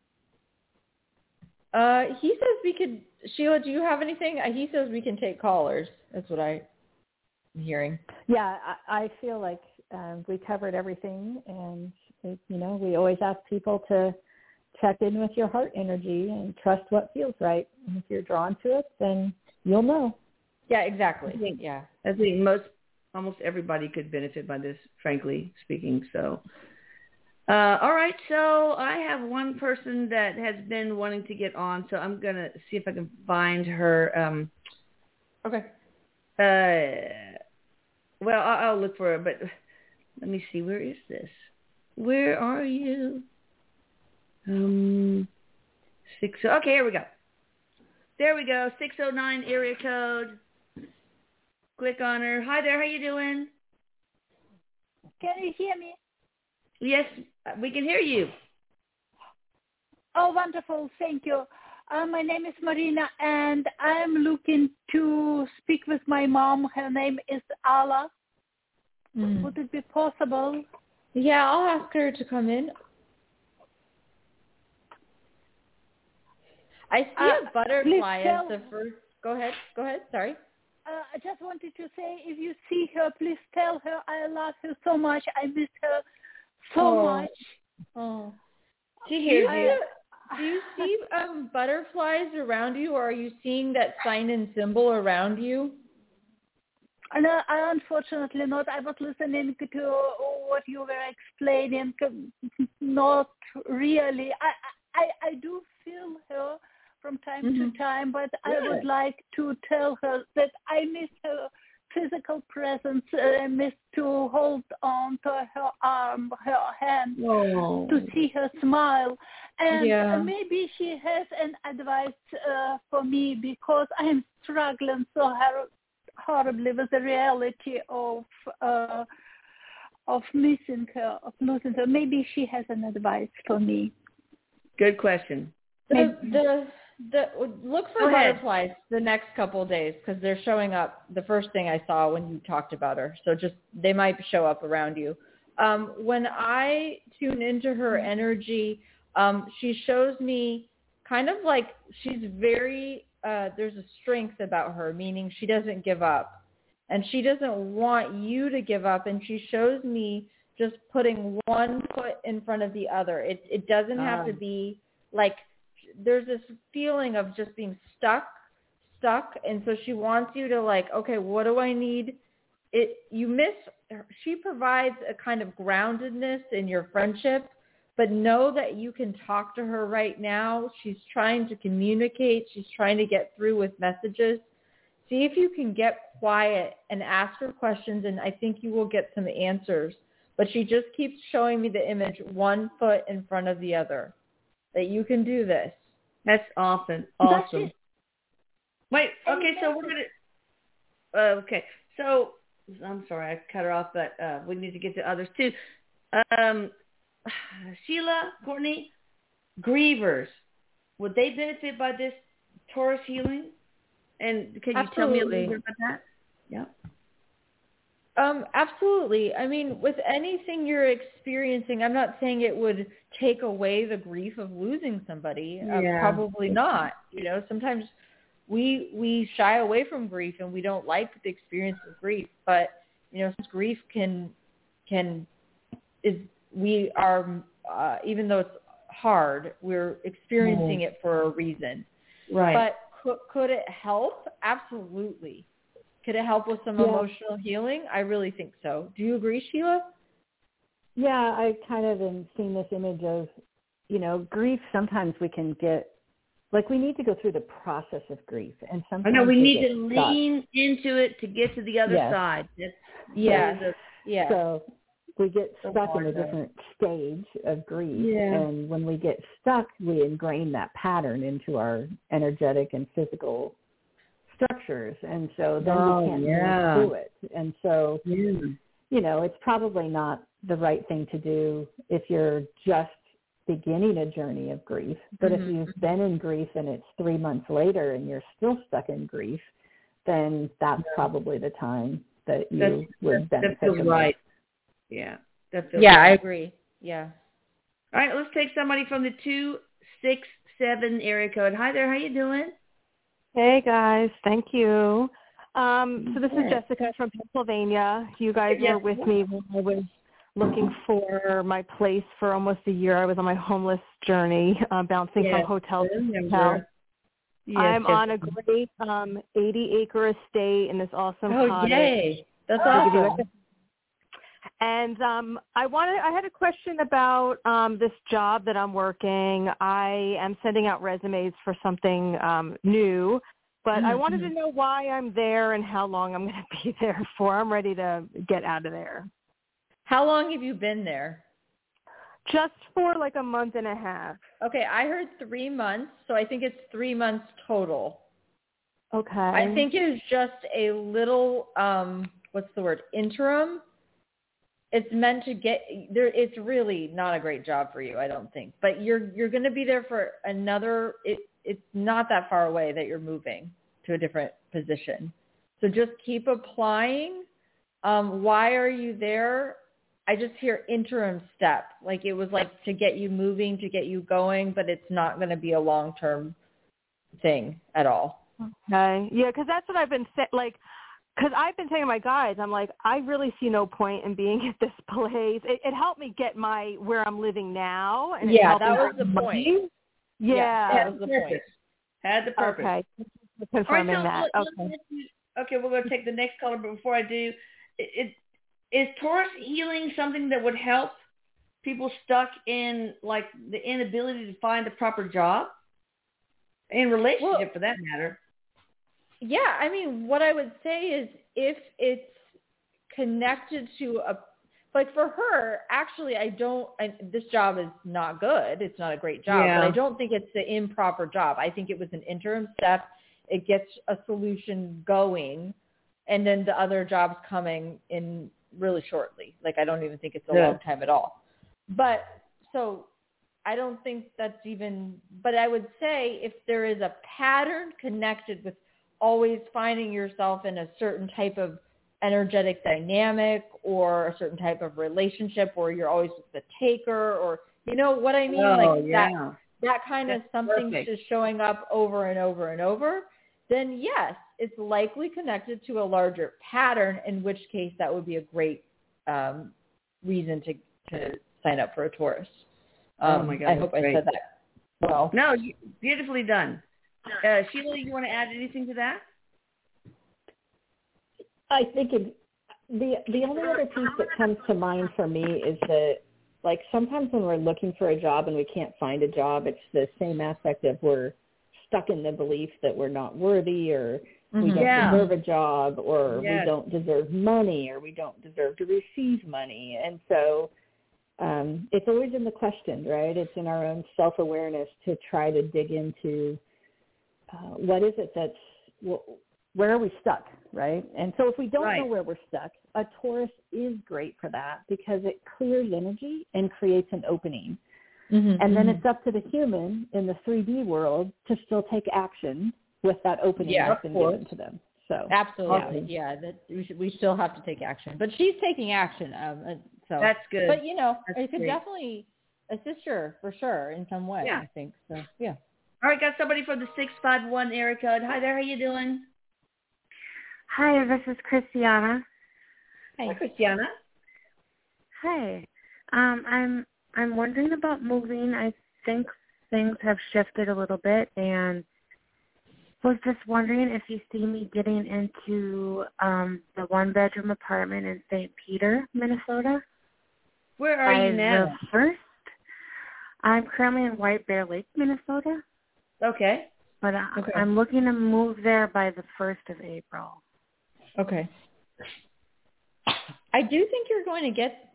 uh, he says we could, Sheila, do you have anything? Uh, he says we can take callers. That's what I'm hearing. Yeah, I, I feel like um, we covered everything, and it, you know, we always ask people to check in with your heart energy and trust what feels right. And if you're drawn to it, then you'll know. Yeah, exactly. I think, yeah. I think most, almost everybody could benefit by this, frankly speaking. So, uh, all right. So I have one person that has been wanting to get on. So I'm gonna see if I can find her. Um, Okay. uh, well, I'll, I'll look for her, but let me see. Where is this? Where are you? Um, six. Okay, here we go. There we go. six oh nine area code. Click on her. Hi there. How you doing? Can you hear me? Yes, we can hear you. Oh, wonderful. Thank you. Uh, my name is Marina, and I'm looking to speak with my mom. Her name is Ala. Mm. Would it be possible? Yeah, I'll ask her to come in. I see Uh, a butterfly please as tell- the first. Go ahead. Go ahead. Sorry. Uh, I just wanted to say, if you see her, please tell her I love her so much. I miss her so Oh. much. Oh. She Do you, hears I- you. do you see um, butterflies around you, or are you seeing that sign and symbol around you? No, I unfortunately not. I was listening to what you were explaining. Not really. I I, I do feel her from time Mhm. to time, but I Good. would like to tell her that I miss her physical presence. I miss to hold on to her arm, her hand, Oh. to see her smile. And Yeah. maybe she has an advice uh, for me, because I'm struggling so hor- horribly with the reality of uh, of missing her, of losing her. Maybe she has an advice for me. Good question. The, the the look for Go ahead. butterflies the next couple of days because they're showing up. The first thing I saw when you talked about her, so just they might show up around you. Um, when I tune into her energy, um, she shows me kind of like she's very. Uh, there's a strength about her, meaning she doesn't give up, and she doesn't want you to give up. And she shows me just putting one foot in front of the other. It it doesn't have to Ah. be like. There's this feeling of just being stuck, stuck. And so she wants you to like, okay, what do I need? It, you miss, she provides a kind of groundedness in your friendship, but know that you can talk to her right now. She's trying to communicate. She's trying to get through with messages. See if you can get quiet and ask her questions, and I think you will get some answers. But she just keeps showing me the image, one foot in front of the other, that you can do this. That's awesome. Does Awesome. she- Wait. Okay. So we're gonna. Uh, okay. So I'm sorry I cut her off, but uh, we need to get to others too. Um, Sheila, Courtney, grievers, would they benefit by this Taurus healing? And can you tell me a little Absolutely. bit about that? Yeah. Um, absolutely. I mean, with anything you're experiencing, I'm not saying it would take away the grief of losing somebody. Uh, Yeah. probably not. You know, sometimes we we shy away from grief and we don't like the experience of grief. But you know, grief can can is we are uh, even though it's hard, we're experiencing it for a reason. Right. But could, could it help? Absolutely. Could it help with some Yeah. emotional healing? I really think so. Do you agree, Sheila? Yeah, I kind of am seeing this image of, you know, grief. Sometimes we can get, like, we need to go through the process of grief, and I sometimes know we need get to stuck. lean into it to get to the other Yes. side. That's Yes. that is Yeah. So we get So stuck in a hard, though. different stage of grief. Yeah. And when we get stuck, we ingrain that pattern into our energetic and physical structures. And so then Oh, we can't yeah. move through it. And so, Yeah. you know, it's probably not the right thing to do if you're just beginning a journey of grief. But Mhm. if you've been in grief and it's three months later and you're still stuck in grief, then that's probably the time that you That's, would that, benefit that feels the most. right. Yeah. That feels Yeah, right. I agree. Yeah. All right, let's take somebody from the two six seven area code. Hi there, how you doing? Hey guys, thank you. Um, so this Yeah. is Jessica from Pennsylvania. You guys Hey, were with Jessica. me when I was looking for my place for almost a year. I was on my homeless journey, uh, bouncing Yes, from hotel I to remember. hotel. Yes, I'm on a Jessica. great um, eighty acre estate in this awesome Oh, cottage. yay. That's I'll give you awesome. like a- And um, I wanted, I had a question about um, this job that I'm working. I am sending out resumes for something um, new, but I wanted to know why I'm there and how long I'm going to be there for. I'm ready to get out of there. How long have you been there? Just for like a month and a half. Okay, I heard three months, so I think it's three months total. Okay. I think it is just a little, um, what's the word, interim. It's meant to get there. It's really not a great job for you, I don't think. But you're you're going to be there for another. It it's not that far away that you're moving to a different position. So just keep applying. Um, why are you there? I just hear interim step. Like it was like to get you moving, to get you going, but it's not going to be a long term thing at all. Okay. Yeah, because that's what I've been saying. Like, because I've been saying to my guys, I'm like, I really see no point in being at this place. It, it helped me get my where I'm living now. And it Yeah, helped that me was get the money. point. Yeah. Yeah, that was the Purpose. point. Had the purpose. Okay. All right, Confirming so that. let- Okay. let's- okay, we're going to take the next caller, but before I do, it, it, is Taurus healing something that would help people stuck in, like, the inability to find a proper job? In relationship, Well, for that matter. Yeah, I mean, what I would say is if it's connected to a, like for her, actually, I don't, I, this job is not good. It's not a great job, Yeah. but I don't think it's the improper job. I think it was an interim step. It gets a solution going, and then the other job's coming in really shortly. Like, I don't even think it's a Good. long time at all. But so I don't think that's even, but I would say if there is a pattern connected with always finding yourself in a certain type of energetic dynamic or a certain type of relationship where you're always the taker, or you know what I mean? Oh, like yeah. that, that kind of That's something perfect. just showing up over and over and over, then yes, it's likely connected to a larger pattern, in which case that would be a great um, reason to, to sign up for a Taurus. Um, Oh, my God, I hope that's I great. said that well. No, you- beautifully done. Uh, Sheila, you want to add anything to that? I think it, the the only other piece that comes to mind for me is that, like, sometimes when we're looking for a job and we can't find a job, it's the same aspect of we're stuck in the belief that we're not worthy, or we Mhm. don't Yeah. deserve a job, or Yes. we don't deserve money, or we don't deserve to receive money. And so um, it's always in the question, right? It's in our own self-awareness to try to dig into uh, what is it that's, well, where are we stuck, right? And so if we don't Right. know where we're stuck, a Taurus is great for that because it clears energy and creates an opening. Mm-hmm. And then it's up to the human in the three D world to still take action with that opening Yeah, that's of been course. given to them. So Absolutely, yeah. That we should, we still have to take action, but she's taking action. Um, uh, so That's good. But you know, That's it could great. definitely assist her for sure in some way. Yeah. I think so. Yeah. All right, got somebody from the six five one area code. Hi there, how you doing? Hi, this is Christiana. Hi, Christiana. Hi. Um, I'm I'm wondering about moving. I think things have shifted a little bit, and was just wondering if you see me getting into um, the one-bedroom apartment in Saint Peter, Minnesota. Where are by you now? The first. I'm currently in White Bear Lake, Minnesota, Okay. but I, Okay. I'm looking to move there by the first of April. Okay. I do think you're going to get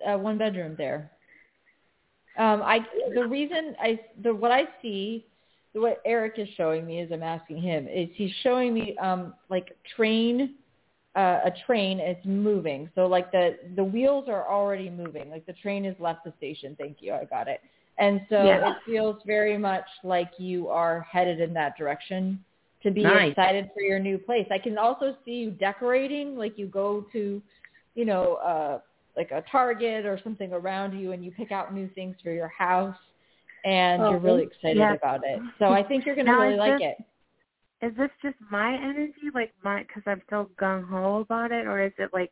uh, one bedroom there. Um, I the reason I the what I see, what Eric is showing me as I'm asking him is he's showing me um like train, uh, a train. It's moving, so like the the wheels are already moving. Like the train has left the station. Thank you, I got it. And so Yeah. it feels very much like you are headed in that direction to be Nice. excited for your new place. I can also see you decorating, like you go to, you know, uh, like a Target or something around you and you pick out new things for your house and Oh, you're really excited yeah. about it. So I think you're going to Now, really is like this- it. Is this just my energy, like my, because I'm so gung-ho about it, or is it like,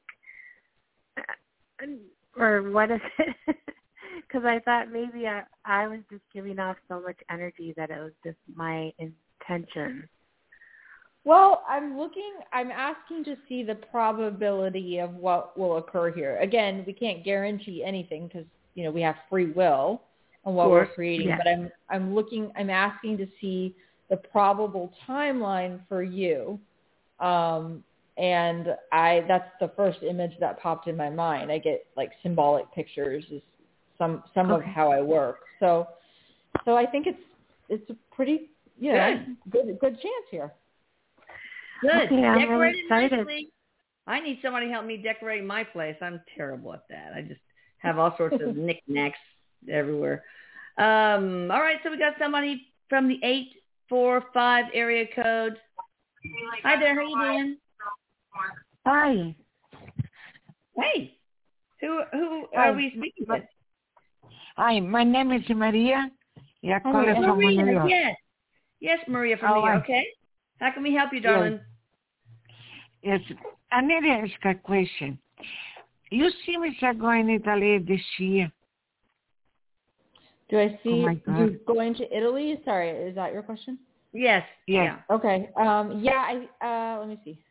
or what is it? Because I thought maybe I, I was just giving off so much energy that it was just my intention. Well, I'm looking, I'm asking to see the probability of what will occur here. Again, we can't guarantee anything because, you know, we have free will on what we're creating, yeah. but I'm, I'm looking, I'm asking to see the probable timeline for you. Um, and I, that's the first image that popped in my mind. I get like symbolic pictures is some, some Okay. of how I work. So, so I think it's, it's a pretty, you know, good, good, good chance here. Good. Okay, I'm Decorate really it excited. nicely. I need somebody to help me decorate my place. I'm terrible at that. I just have all sorts of knickknacks everywhere. Um, all right, so we got somebody from the eight four five area code. Hi there, how you doing? Hi. Hey. Who who are Hi. we speaking with? Hi, my name is Maria. Yeah, Hi, calling Maria. from New Maria, York. yes. Yes, Maria from Oh, New York, I- okay? How can we help you, darling? Yes, I need to ask a question. You see me going to Italy this year? Do I see Oh my God. you going to Italy? Sorry, is that your question? Yes. Yes. Yeah. Okay. Um, yeah, I, uh, let me see.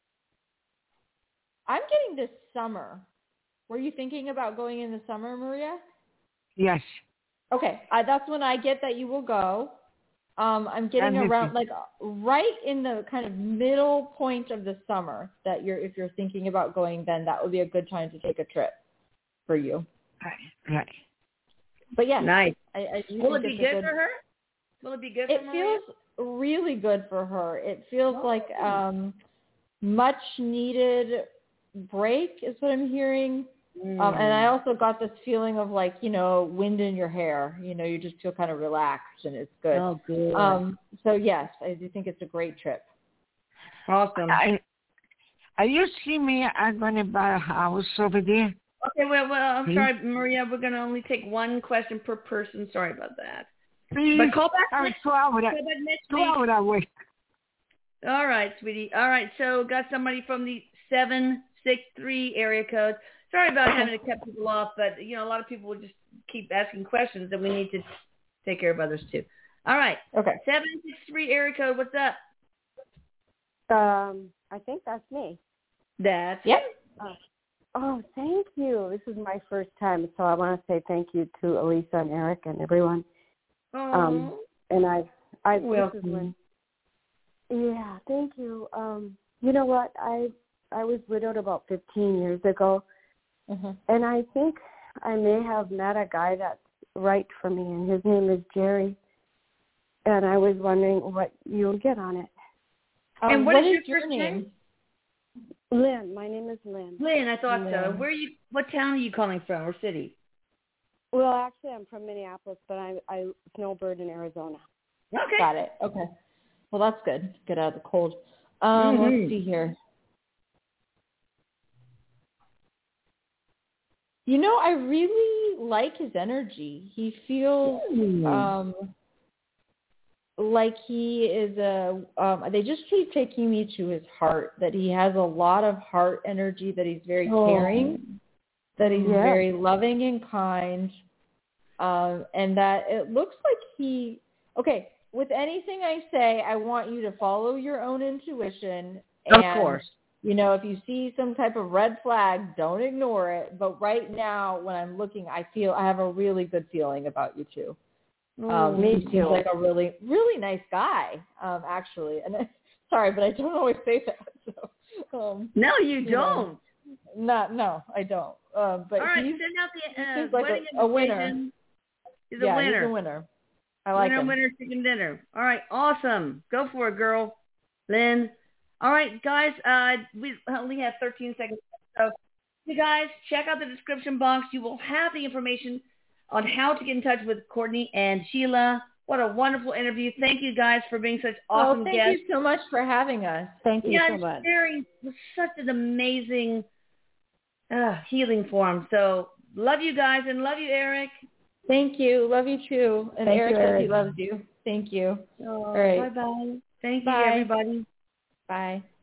I'm getting this summer. Were you thinking about going in the summer, Maria? Yes. Okay. Uh, that's when I get that you will go. Um, I'm getting I'm around, listening. like, right in the kind of middle point of the summer that you're, if you're thinking about going, then that would be a good time to take a trip for you. Right. Right. But yeah, Nice. I, I do Will it think be it's a good for her? Will it be good It for Maria? feels really good for her. It feels Oh. like um, much needed break is what I'm hearing. Mm. Um, and I also got this feeling of like, you know, wind in your hair. You know, you just feel kind of relaxed and it's good. Oh, good. Um, so yes, I do think it's a great trip. Awesome. I, are you see me? I'm going to buy a house over there. Okay, well, well, I'm Hmm? sorry, Maria. We're going to only take one question per person. Sorry about that. Please. But call back I'm next, two hours. call back next Two week. hours away. All right, sweetie. All right, so got somebody from the seven six three area code. Sorry about having to cut people off, but, you know, a lot of people will just keep asking questions, and we need to take care of others, too. All right. Okay. seven six three area code, what's up? Um, I think that's me. That's Yep. Oh, oh, thank you. This is my first time, so I want to say thank you to Elisa and Eric and everyone. Oh, Um, and I, I, welcome. this is when, yeah, thank you. Um, you know what? I, I was widowed about fifteen years ago, Mm-hmm. and I think I may have met a guy that's right for me, and his name is Jerry. And I was wondering what you'll get on it. and Um, what, what is, is your your first name? name? Lynn. My name is Lynn. Lynn, I thought so. Lynn. Where are you? What town are you calling from, or city? Well, actually, I'm from Minneapolis, but I, I snowbird in Arizona. Okay. Got it. Okay. Well, that's good. Get out of the cold. Um, Mhm. Let's see here. You know, I really like his energy. He feels Mm. um, like he is a. Um, they just keep taking me to his heart. That he has a lot of heart energy. That he's very Oh. caring. That he's Yeah. very loving and kind. Um, and that it looks like he. Okay, with anything I say, I want you to follow your own intuition. Of And, course. you know, if you see some type of red flag, don't ignore it. But right now, when I'm looking, I feel I have a really good feeling about you two. Um, me he too. seems like a really, really nice guy, um, actually. And sorry, but I don't always say that. So, um, No, you you know. don't. Not, no, I don't. Uh, but All right, he's, send out the uh, he's like wedding a, a winner. invitation. He's a yeah, winner. he's a winner. I like winner, him. winner, chicken dinner. All right, awesome. Go for it, girl. Lynn. All right, guys, uh, we only have thirteen seconds. So, you guys, check out the description box. You will have the information on how to get in touch with Courtney and Sheila. What a wonderful interview. Thank you guys for being such awesome oh, thank guests. you so much for having us. Thank you yeah, so much. sharing was such an amazing uh, healing form. So love you guys and love you, Eric. Thank you. Love you too. And Thank Eric you, says Eric. he loves you. Thank you. Oh, All right. Bye-bye. Thank Bye. you, everybody. Bye.